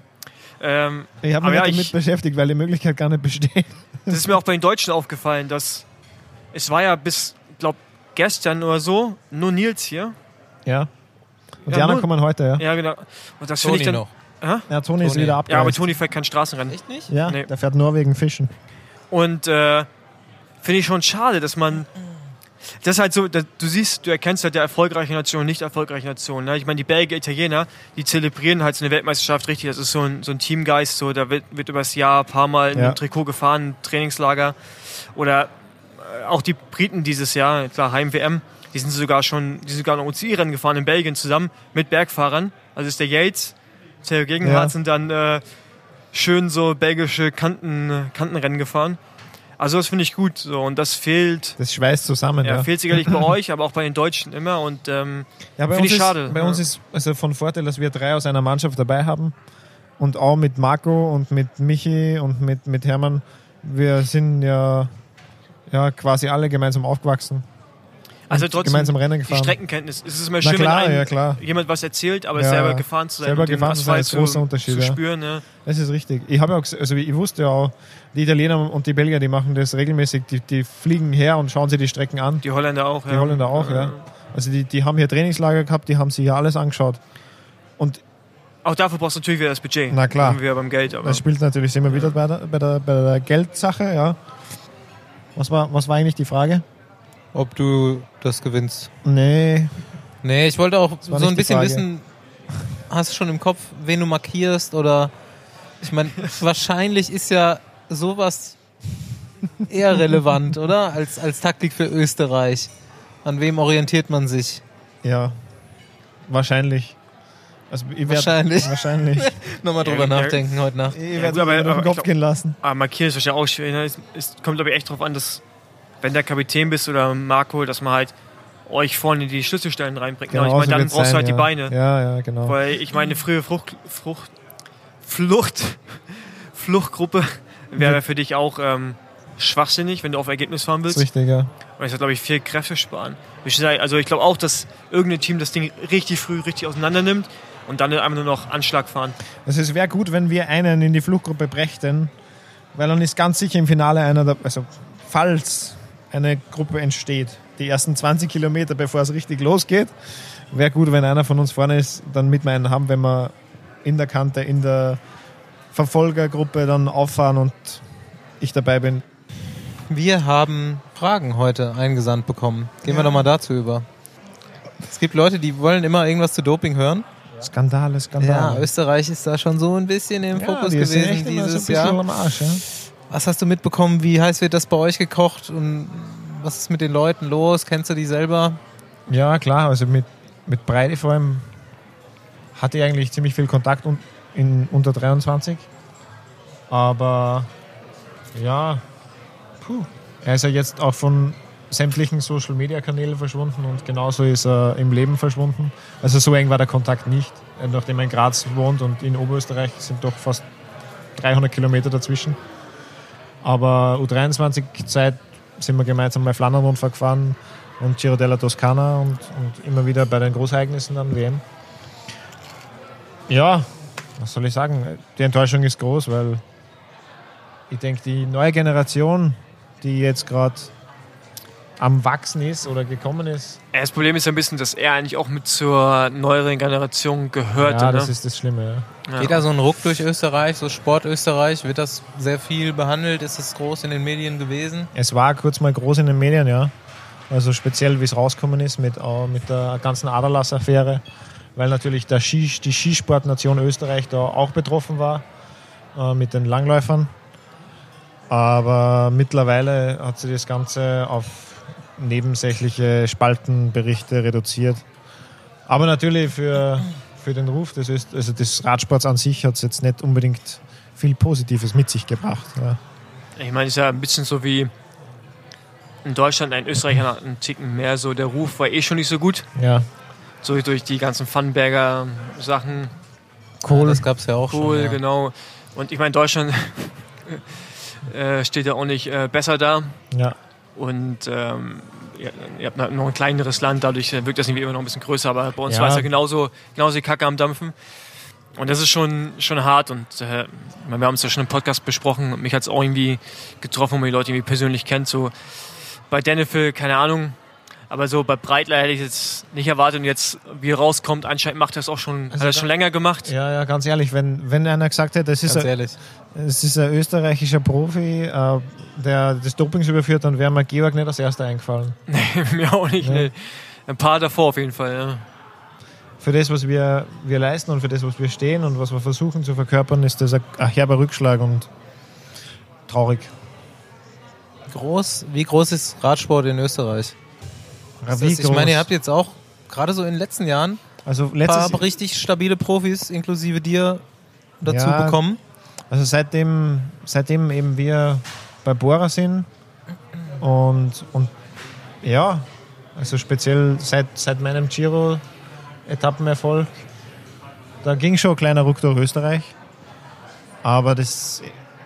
Ich habe mich damit beschäftigt, weil die Möglichkeit gar nicht besteht. Das ist mir auch bei den Deutschen aufgefallen, dass es war ja bis, ich glaube, gestern oder so, nur Nils hier. Ja. Und die anderen kommen heute, ja. Ja, genau. Und das finde ich dann. Noch. Ja, Toni ist wieder abgereist. Ja, aber Toni fährt kein Straßenrennen. Echt nicht? Ja, nee. Der fährt Norwegen fischen. Und finde ich schon schade, dass man. Das ist halt so, du erkennst halt der erfolgreiche Nation und nicht erfolgreiche Nation. Ne? Ich meine, die Belgier, Italiener, die zelebrieren halt so eine Weltmeisterschaft richtig. Das ist so ein Teamgeist, so, da wird übers Jahr ein paar Mal in einem Trikot gefahren, ein Trainingslager. Oder auch die Briten dieses Jahr, klar, Heim-WM, die sind sogar noch UCI-Rennen gefahren in Belgien zusammen mit Bergfahrern. Also ist der Yates, Theo Gegenhardt sind dann schön so belgische Kantenrennen gefahren. Also das finde ich gut. So. Und das fehlt. Das schweißt zusammen. Ja, fehlt sicherlich bei euch, aber auch bei den Deutschen immer. Und finde ich schade. Bei uns ist also von Vorteil, dass wir 3 aus einer Mannschaft dabei haben. Und auch mit Marco und mit Michi und mit Hermann. Wir sind ja quasi alle gemeinsam aufgewachsen. Also trotzdem gemeinsam Rennen gefahren. Die Streckenkenntnis. Es ist immer schön, wenn jemand was erzählt, aber selber gefahren zu sein. Selber gefahren zu sein ist ein großer Unterschied. Zu spüren, ja. Das ist richtig. Ich wusste ja auch, die Italiener und die Belgier, die machen das regelmäßig. Die fliegen her und schauen sich die Strecken an. Die Holländer auch, Die Holländer auch, ja. Also die haben hier Trainingslager gehabt, die haben sich hier alles angeschaut. Und auch dafür brauchst du natürlich wieder das Budget. Na klar. Da sind wir beim Geld. Aber das spielt natürlich, sind wir wieder bei der Geldsache, ja. Was war eigentlich die Frage? Ob du das gewinnst. Nee, ich wollte auch so ein bisschen Frage. wissen, hast du schon im Kopf, wen du markierst oder ich meine, wahrscheinlich ist ja sowas eher relevant, oder? Als Taktik für Österreich. An wem orientiert man sich? Ja, wahrscheinlich. Also Wahrscheinlich. Nochmal drüber nachdenken heute Nacht. Ich werde es mir durch den Kopf gehen lassen. Aber markieren ist wahrscheinlich auch schwierig. Ne? Es kommt, glaube ich, echt drauf an, dass, wenn der Kapitän bist oder Marco, dass man halt euch vorne die Schlüsselstellen reinbringt. Genau, ich meine, dann brauchst du halt die Beine. Ja, genau. Weil ich meine, eine frühe Fluchtgruppe wäre für dich auch schwachsinnig, wenn du auf Ergebnis fahren willst. Das ist richtig, ja. Und das hat, glaube ich, viel Kräfte sparen. Also ich glaube auch, dass irgendein Team das Ding richtig früh richtig auseinander nimmt und dann einfach nur noch Anschlag fahren. Also es wäre gut, wenn wir einen in die Fluchtgruppe brächten, weil dann ist ganz sicher im Finale falls eine Gruppe entsteht, die ersten 20 Kilometer, bevor es richtig losgeht, wäre gut, wenn einer von uns vorne ist, dann mit mir einen haben, wenn wir in der Kante, in der Verfolgergruppe dann auffahren und ich dabei bin. Wir haben Fragen heute eingesandt bekommen. Gehen wir doch mal dazu über. Es gibt Leute, die wollen immer irgendwas zu Doping hören. Skandale. Ja, Österreich ist da schon so ein bisschen im Fokus die sind gewesen echt immer dieses so ein bisschen Jahr. am Arsch, ja. Was hast du mitbekommen? Wie heiß wird das bei euch gekocht? Und was ist mit den Leuten los? Kennst du die selber? Ja, klar. Also mit Breide vor allem hatte ich eigentlich ziemlich viel Kontakt in unter 23. Aber ja, er ist ja jetzt auch von sämtlichen Social-Media-Kanälen verschwunden und genauso ist er im Leben verschwunden. Also so eng war der Kontakt nicht. Nachdem er in Graz wohnt und in Oberösterreich sind doch fast 300 Kilometer dazwischen. Aber U23-Zeit sind wir gemeinsam mal Flandern-Rundfahrt gefahren und Giro della Toscana und immer wieder bei den Großereignissen an WM. Ja, was soll ich sagen? Die Enttäuschung ist groß, weil ich denke, die neue Generation, die jetzt gerade am Wachsen ist oder gekommen ist. Ja, das Problem ist ein bisschen, dass er eigentlich auch mit zur neueren Generation gehörte. Ja, das ne? ist das Schlimme. Ja. Geht da so ein Ruck durch Österreich, so Sport Österreich? Wird das sehr viel behandelt? Ist es groß in den Medien gewesen? Es war kurz mal groß in den Medien, ja. Also speziell, wie es rausgekommen ist mit der ganzen Aderlass-Affäre, weil natürlich die Skisportnation Österreich da auch betroffen war mit den Langläufern. Aber mittlerweile hat sich das Ganze auf nebensächliche Spaltenberichte reduziert. Aber natürlich für den Ruf des Radsports an sich hat es jetzt nicht unbedingt viel Positives mit sich gebracht. Ja. Ich meine, es ist ja ein bisschen so wie in Deutschland, ein Österreicher hat einen Ticken mehr, so der Ruf war schon nicht so gut. Ja. So durch die ganzen Funberger Sachen. Cool. Das gab es ja auch cool, schon. Ja. Genau. Und ich meine, Deutschland steht ja auch nicht besser da. Ja. Und ihr habt noch ein kleineres Land, dadurch wirkt das irgendwie immer noch ein bisschen größer, aber bei uns Ja. war es ja genauso die Kacke am Dampfen. Und das ist schon hart und wir haben es ja schon im Podcast besprochen und mich hat es auch irgendwie getroffen, wenn man die Leute irgendwie persönlich kennt. So bei Dennefil, keine Ahnung, aber so bei Breitler hätte ich jetzt nicht erwartet und jetzt, wie er rauskommt, anscheinend macht er es auch schon, hat er es schon länger gemacht. Ja, ganz ehrlich, wenn einer gesagt hätte, es ist ein österreichischer Profi, der das Dopings überführt, dann wäre mir Georg nicht als Erster eingefallen. Nee, mir auch nicht. Ja. Nee. Ein paar davor auf jeden Fall, ja. Für das, was wir leisten und für das, was wir stehen und was wir versuchen zu verkörpern, ist das ein herber Rückschlag und traurig. Wie groß ist Radsport in Österreich? Ich meine, ihr habt jetzt auch gerade so in den letzten Jahren ein paar richtig stabile Profis inklusive dir dazu bekommen. Also seitdem eben wir bei Bora sind und ja, also speziell seit meinem Giro Etappenerfolg, da ging schon ein kleiner Ruck durch Österreich. Aber das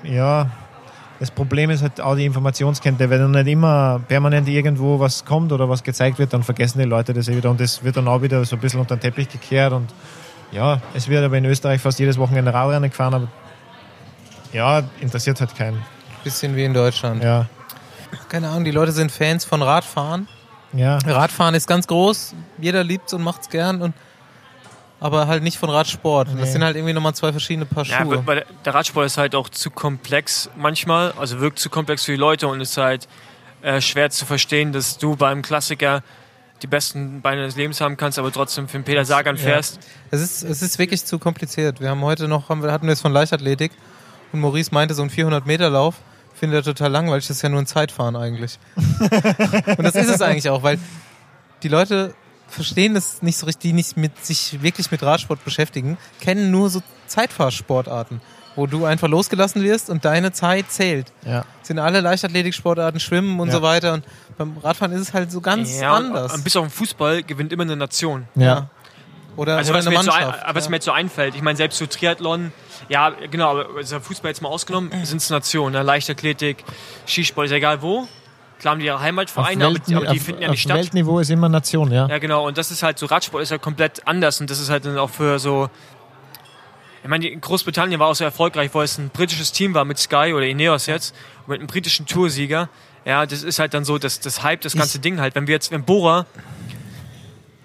Problem ist halt auch die Informationskette. Wenn nicht immer permanent irgendwo was kommt oder was gezeigt wird, dann vergessen die Leute das wieder und das wird dann auch wieder so ein bisschen unter den Teppich gekehrt. Und ja, es wird aber in Österreich fast jedes Wochenende Radrennen gefahren, aber ja, interessiert halt keinen. Bisschen wie in Deutschland. Ja. Keine Ahnung, die Leute sind Fans von Radfahren. Ja. Radfahren ist ganz groß, jeder liebt es und macht es gern, aber halt nicht von Radsport. Nee. Das sind halt irgendwie nochmal zwei verschiedene Paar Schuhe. Ja, weil der Radsport ist halt auch zu komplex manchmal, also wirkt zu komplex für die Leute und ist halt schwer zu verstehen, dass du beim Klassiker die besten Beine des Lebens haben kannst, aber trotzdem für den Peter Sagan fährst. Ja. Es ist wirklich zu kompliziert. Wir haben heute noch, hatten wir es von Leichtathletik und Maurice meinte, so ein 400-Meter-Lauf findet er total langweilig, das ist ja nur ein Zeitfahren eigentlich. Und das ist es eigentlich auch, weil die Leute verstehen das nicht so richtig, die nicht sich wirklich mit Radsport beschäftigen, kennen nur so Zeitfahrsportarten, wo du einfach losgelassen wirst und deine Zeit zählt. Ja. Sind alle Leichtathletiksportarten, Schwimmen und so weiter. Und beim Radfahren ist es halt so ganz anders. Und bis auf den Fußball gewinnt immer eine Nation. Ja. Oder Also eine Mannschaft. Was mir jetzt so einfällt, ich meine, selbst so Triathlon, ja, genau, aber also Fußball jetzt mal ausgenommen, sind es Nationen, ne? Leichtathletik, Skisport, ist ja egal wo. Klar haben die ihre Heimatvereine, aber die finden ja nicht statt. Auf Weltniveau ist immer Nation, ja. Ja, genau, und das ist halt so, Radsport ist ja komplett anders und das ist halt dann auch für so, ich meine, Großbritannien war auch so erfolgreich, wo es ein britisches Team war mit Sky oder Ineos jetzt, mit einem britischen Toursieger. Ja, das ist halt dann so, das hype das ganze Ding halt. Wenn Bora,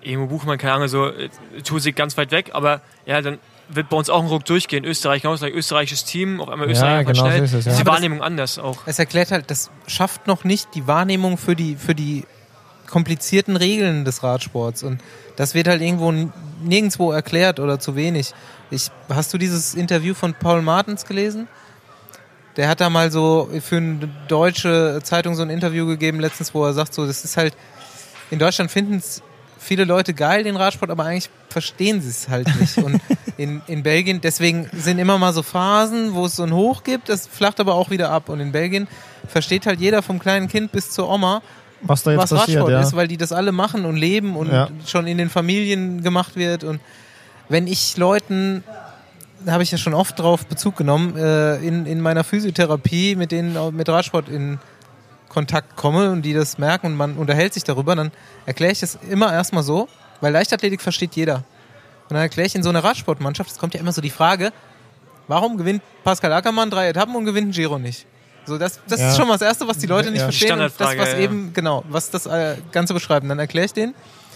irgendwo Buchmann, keine Ahnung, so Tusig ganz weit weg, aber ja, dann wird bei uns auch ein Ruck durchgehen. Österreich genauso, österreichisches Team, auf einmal Österreich genau schnell. so ist es, ja. Ist die Wahrnehmung anders auch. Es erklärt halt, das schafft noch nicht die Wahrnehmung für die komplizierten Regeln des Radsports. Und das wird halt irgendwo nirgendwo erklärt oder zu wenig. Hast du dieses Interview von Paul Martens gelesen? Der hat da mal so für eine deutsche Zeitung so ein Interview gegeben letztens, wo er sagt, so, das ist halt, in Deutschland finden es viele Leute geil, den Radsport, aber eigentlich verstehen sie es halt nicht. Und in Belgien, deswegen sind immer mal so Phasen, wo es so ein Hoch gibt, das flacht aber auch wieder ab. Und in Belgien versteht halt jeder vom kleinen Kind bis zur Oma, was da jetzt was passiert, Radsport ja. ist, weil die das alle machen und leben und schon in den Familien gemacht wird. Und wenn ich Leuten, da habe ich ja schon oft drauf Bezug genommen, in meiner Physiotherapie mit denen mit Radsport in Kontakt komme und die das merken und man unterhält sich darüber, dann erkläre ich das immer erstmal so, weil Leichtathletik versteht jeder. Und dann erkläre ich in so einer Radsportmannschaft, es kommt ja immer so die Frage, warum gewinnt Pascal Ackermann 3 Etappen und gewinnt ein Giro nicht? So, das ist schon mal das Erste, was die Leute nicht verstehen. Und das, was eben, genau, was das Ganze beschreiben. Dann erkläre ich denen,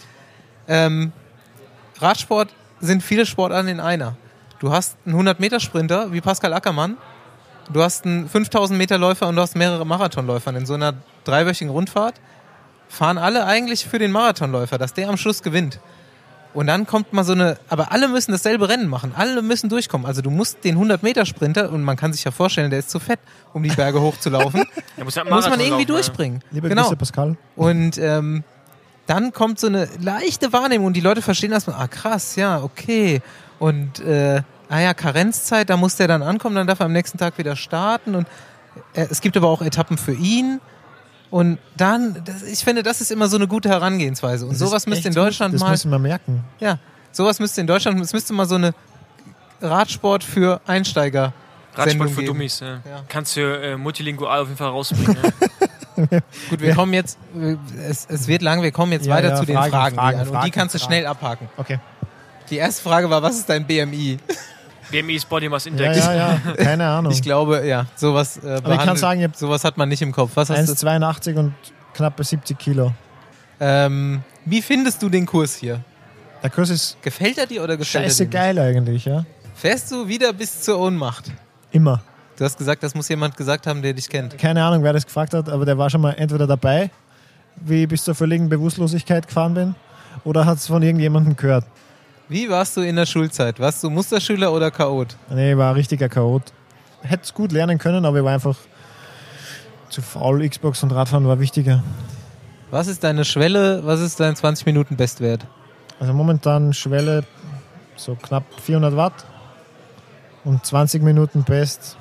Radsport sind viele Sportarten in einer. Du hast einen 100-Meter-Sprinter wie Pascal Ackermann, du hast einen 5000-Meter-Läufer und du hast mehrere Marathonläufer. In so einer 3-wöchigen Rundfahrt fahren alle eigentlich für den Marathonläufer, dass der am Schluss gewinnt. Und dann kommt mal so eine, aber alle müssen dasselbe Rennen machen, alle müssen durchkommen. Also du musst den 100-Meter-Sprinter, und man kann sich ja vorstellen, der ist zu fett, um die Berge hochzulaufen, muss man irgendwie durchbringen. Liebe Grüße, Pascal. Und dann kommt so eine leichte Wahrnehmung und die Leute verstehen erstmal, krass, ja, okay. Und Karenzzeit, da muss der dann ankommen, dann darf er am nächsten Tag wieder starten. Und es gibt aber auch Etappen für ihn. Und dann, ich finde, das ist immer so eine gute Herangehensweise. Und sowas müsste in Deutschland das müssen wir merken. Ja, sowas müsste in Deutschland, es müsste mal so eine Radsport für Einsteiger Radsport für geben. Dummies, ja. Kannst du multilingual auf jeden Fall rausbringen. Ja. Gut, wir kommen jetzt, es wird lang, wir kommen jetzt weiter zu den Fragen. Und die kannst du schnell abhaken. Okay. Die erste Frage war, was ist dein BMI? BMI ist Body Mass Index. Ja, keine Ahnung. Ich glaube, ja, sowas aber ich kann sagen, sowas hat man nicht im Kopf. Was hast du? 1,82 und knappe 70 Kilo. Wie findest du den Kurs hier? Der Kurs ist gefällt er dir oder gefällt scheiße er dir geil eigentlich, ja. Fährst du wieder bis zur Ohnmacht? Immer. Du hast gesagt, das muss jemand gesagt haben, der dich kennt. Keine Ahnung, wer das gefragt hat, aber der war schon mal entweder dabei, wie ich bis zur völligen Bewusstlosigkeit gefahren bin, oder hat es von irgendjemandem gehört. Wie warst du in der Schulzeit? Warst du Musterschüler oder Chaot? Nee, ich war ein richtiger Chaot. Hätte es gut lernen können, aber ich war einfach zu faul. Xbox und Radfahren war wichtiger. Was ist deine Schwelle? Was ist dein 20-Minuten-Bestwert? Also momentan Schwelle so knapp 400 Watt und 20 Minuten Best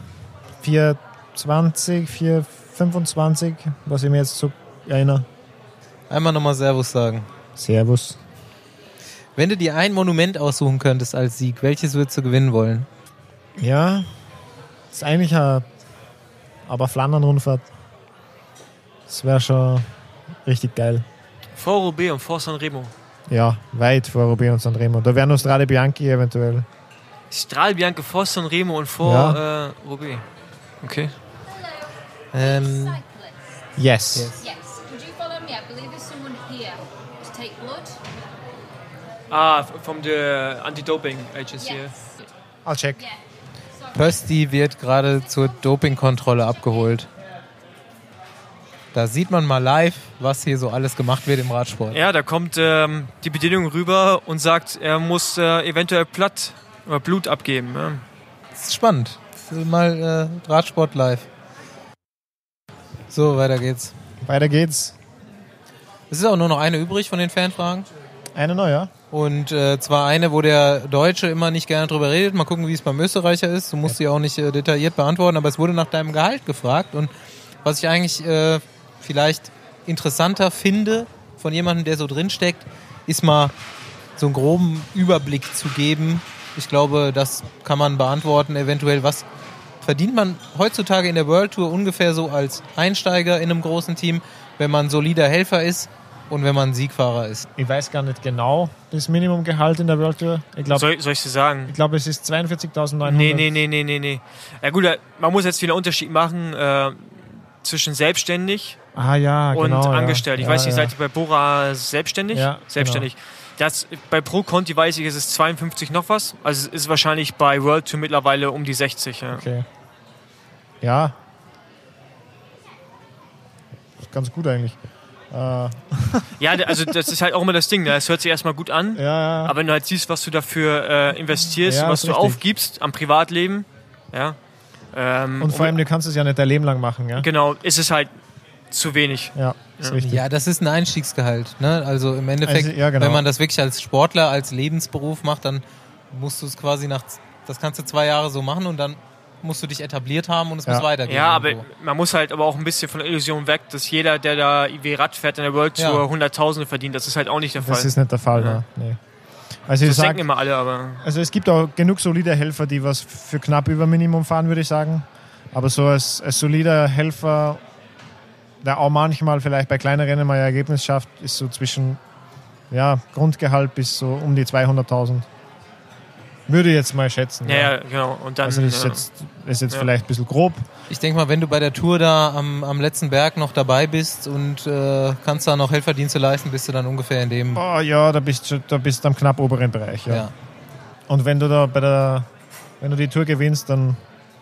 420, 425, was ich mir jetzt so erinnere. Einmal nochmal Servus sagen. Servus. Wenn du dir ein Monument aussuchen könntest als Sieg, welches würdest du gewinnen wollen? Ja, das ist eigentlich aber Flandern-Rundfahrt. Das wäre schon richtig geil. Vor Roubaix und vor Sanremo. Ja, weit vor Roubaix und Sanremo. Da wären noch Strade Bianchi eventuell. Strade Bianchi vor Sanremo und vor Roubaix. Okay. Yes. Could you follow me? I believe there's someone here to take blood. From the Anti-Doping Agency. Yes. I'll check. Yeah. Pösti wird gerade zur Dopingkontrolle abgeholt. Da sieht man mal live, was hier so alles gemacht wird im Radsport. Ja, da kommt die Bedienung rüber und sagt, er muss eventuell Blut abgeben. Ja. Das ist spannend. Das ist mal Radsport live. So, weiter geht's. Weiter geht's. Es ist auch nur noch eine übrig von den Fanfragen. Eine neue? Und zwar eine, wo der Deutsche immer nicht gerne drüber redet. Mal gucken, wie es beim Österreicher ist. Du musst sie auch nicht detailliert beantworten, aber es wurde nach deinem Gehalt gefragt. Und was ich eigentlich vielleicht interessanter finde von jemandem, der so drinsteckt, ist mal so einen groben Überblick zu geben. Ich glaube, das kann man beantworten. Eventuell, was verdient man heutzutage in der World Tour ungefähr so als Einsteiger in einem großen Team, wenn man solider Helfer ist und wenn man Siegfahrer ist? Ich weiß gar nicht genau das Minimumgehalt in der World Tour. Ich glaub, soll ich dir sagen? Ich glaube, es ist 42.900. Nee. Ja gut, man muss jetzt wieder einen Unterschied machen zwischen selbstständig Ah ja, und genau. angestellt. Ja. Ich weiß nicht, seid ihr bei Bora selbstständig? Ja, Selbstständig. Das, bei Pro Conti weiß ich, ist es 52 noch was. Also es ist wahrscheinlich bei World Tour mittlerweile um die 60. Ja. Okay. Ja. Ist ganz gut eigentlich. Ja, also das ist halt auch immer das Ding. Ne? Es hört sich erstmal gut an, Ja. aber wenn du halt siehst, was du dafür investierst, Ja, was ist du richtig. aufgibst am Privatleben, ja. Und vor allem, du kannst es ja nicht dein Leben lang machen, ja? Genau, ist es halt zu wenig. Ja, ist richtig. Ja, das ist ein Einstiegsgehalt. Ne? Also im Endeffekt, Also, ja, genau. wenn man das wirklich als Sportler, als Lebensberuf macht, dann musst du es quasi das kannst du 2 Jahre so machen und dann musst du dich etabliert haben und es Ja. muss weitergehen. Ja, aber irgendwo. man muss halt aber auch ein bisschen von der Illusion weg, dass jeder, der da wie Rad fährt in der World Tour, Ja. Hunderttausende verdient. Das ist halt auch nicht der Fall. Das ist nicht der Fall, Ja. ne? Nee. Also ich das denken sag, immer alle, aber also es gibt auch genug solide Helfer, die was für knapp über Minimum fahren, würde ich sagen. Aber so als solider Helfer, der auch manchmal vielleicht bei kleinen Rennen mal ein Ergebnis schafft, ist so zwischen Grundgehalt bis so um die 200.000. Würde ich jetzt mal schätzen. ja, genau. Und dann Also das ist jetzt Ja. vielleicht ein bisschen grob. Ich denke mal, wenn du bei der Tour da am letzten Berg noch dabei bist und kannst da noch Helferdienste leisten, bist du dann ungefähr in dem... Oh ja, da bist du am knapp oberen Bereich. Ja. Ja. Und wenn du da wenn du die Tour gewinnst, dann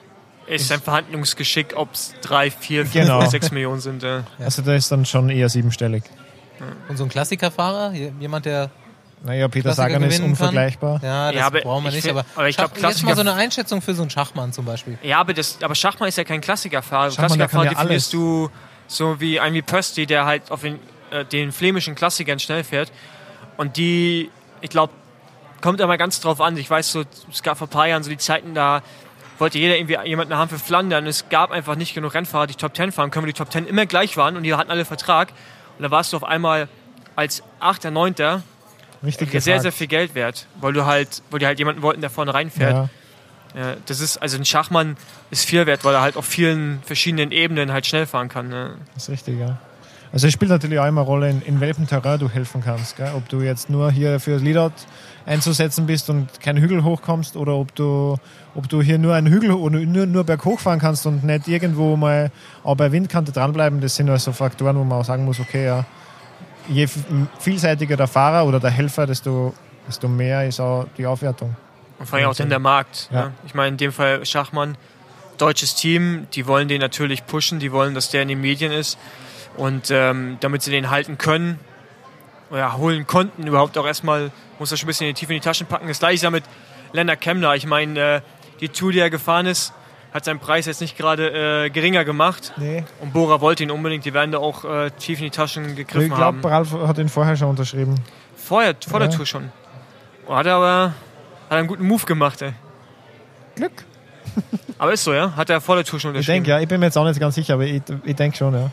ist ein Verhandlungsgeschick, ob es 3, 4, 5 Genau. oder 6 Millionen sind. also da ist dann schon eher siebenstellig. Und so ein Klassikerfahrer, jemand, der... Naja, Peter Klassiker Sagan ist gewinnen kann. unvergleichbar. Ja, das Ja, aber brauchen wir ich nicht, find- aber, aber ich glaub, jetzt mal Klassiker- so eine Einschätzung für so einen Schachmann zum Beispiel. Ja, aber Schachmann ist ja kein Klassikerfahrer. Schachmann, der Klassikerfahrer kann ja definierst du so wie ein wie Pösti, der halt auf den flämischen Klassikern schnell fährt. Und die, ich glaube, kommt immer ganz drauf an. Ich weiß so, es gab vor ein paar Jahren so die Zeiten, da wollte jeder irgendwie jemanden haben für Flandern. Es gab einfach nicht genug Rennfahrer, die Top 10 fahren können, weil die Top 10 immer gleich waren und die hatten alle Vertrag. Und da warst du auf einmal als 8., 9. Richtig sehr, gefragt. sehr viel Geld wert, weil die halt jemanden wollten, der vorne reinfährt. Ja. Ja, das ist, also ein Schachmann ist viel wert, weil er halt auf vielen verschiedenen Ebenen halt schnell fahren kann. Ne? Das ist richtig, ja. Also es spielt natürlich auch immer eine Rolle, in welchem Terrain du helfen kannst. Gell? Ob du jetzt nur hier für Leadout einzusetzen bist und keinen Hügel hochkommst oder ob du hier nur einen Hügel oder nur berghoch fahren kannst und nicht irgendwo mal auch bei Windkante dranbleiben. Das sind also Faktoren, wo man auch sagen muss, okay, ja, je vielseitiger der Fahrer oder der Helfer, desto mehr ist auch die Aufwertung. Und vor allem auch dann der Markt. Ja. Ne? Ich meine, in dem Fall Schachmann, deutsches Team, die wollen den natürlich pushen, die wollen, dass der in den Medien ist. Und damit sie den halten können oder holen konnten, überhaupt auch erstmal, muss er schon ein bisschen tief in die Taschen packen. Das gleiche ist ja mit Lennart Kemmler. Ich meine, die Tour, die er gefahren ist, hat seinen Preis jetzt nicht gerade geringer gemacht. Nee. Und Bora wollte ihn unbedingt, die werden da auch tief in die Taschen gegriffen Ich haben. glaube, Ralf hat ihn vorher schon unterschrieben. Vor der Ja. Tour schon. Oh, hat einen guten Move gemacht, ey. Glück. Aber ist so, ja? Hat er vor der Tour schon Ich unterschrieben? denke, ja, ich bin mir jetzt auch nicht ganz sicher, aber ich denke schon, ja.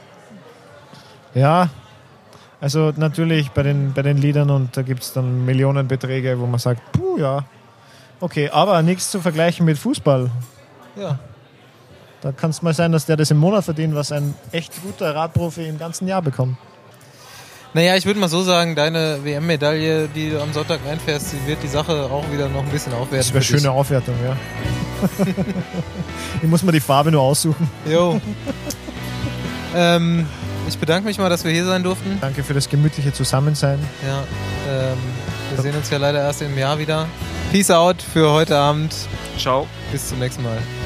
Ja, also natürlich bei den Liedern und da gibt es dann Millionenbeträge, wo man sagt, puh, ja, okay, aber nichts zu vergleichen mit Fußball. Ja. Da kann es mal sein, dass der das im Monat verdient, was ein echt guter Radprofi im ganzen Jahr bekommt. Naja, ich würde mal so sagen, deine WM-Medaille, die du am Sonntag reinfährst, die wird die Sache auch wieder noch ein bisschen aufwerten. Das wäre für dich. schöne Aufwertung, ja. Ich muss mir die Farbe nur aussuchen. Jo. Ich bedanke mich mal, dass wir hier sein durften. Danke für das gemütliche Zusammensein. Ja, wir sehen uns ja leider erst im Jahr wieder. Peace out für heute Abend. Ciao. Bis zum nächsten Mal.